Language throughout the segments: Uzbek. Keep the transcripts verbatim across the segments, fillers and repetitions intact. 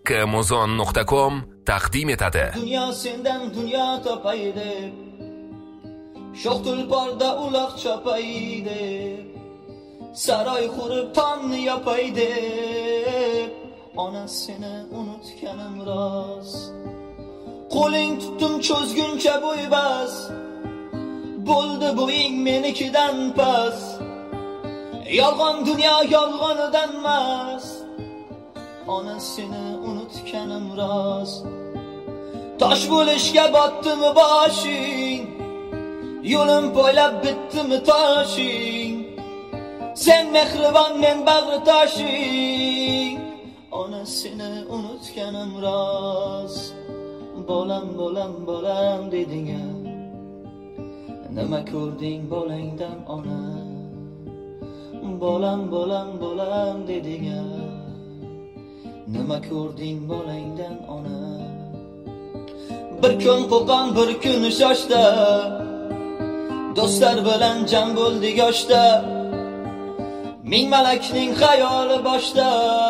kmozon nuqta com taqdim etadi. Dunyo sendan dunyo topay deb, sho'x tulporda uloq chopay deb, saroy qurib tonni yopay deb, onasini unutganim rost. Qo'ling tutdim cho'zguncha bo'ybas, bo'ldi bo'ying menikidan pas. Yolg'on dunyo yolg'onidan mas, onasini unutganim rost. Tosh bo'lishga botdimi boshing, yo'lim poylab bitdimi toshing. Sen mehribon, men bag'ri toshing, onasini unutganim rost. Bolam bolam bolam deding, nima ko'rding bolangdan ona? Bolam bolam bolam deding, nima ko'rding bolangdan ona? Bir kun qo'qon, bir kun shoshda, do'stlar bilan jam bo'ldik yoshda. Ming malakning xayoli boshda,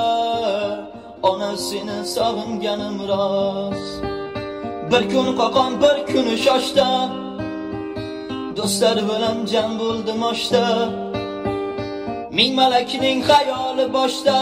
onasini sog'inganim rost. Bir kun qo'qon, bir kun shoshda, do'stlar bilan jam bo'ldim oshda. Ming malakning xayoli boshda,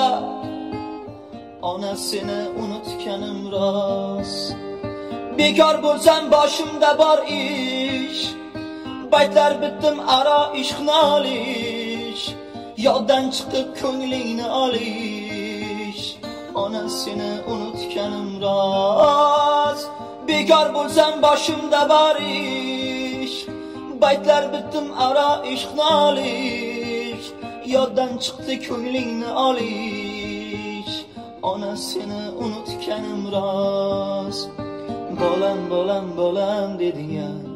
onasini unutganim rost. Bekor bo'lsam boshimda bor ish, baytlar bitdim aro ishq nolish, yoddan chiqib ko'nglingni olish, onasini unutganim rost. Bekor bo'lsam boshimda bor ish, baytlar bitdim aro ishq nolish, yoddan chiqdi ko'nglingni olish, onasini unutganim rost. Bolam bolam bolam deding,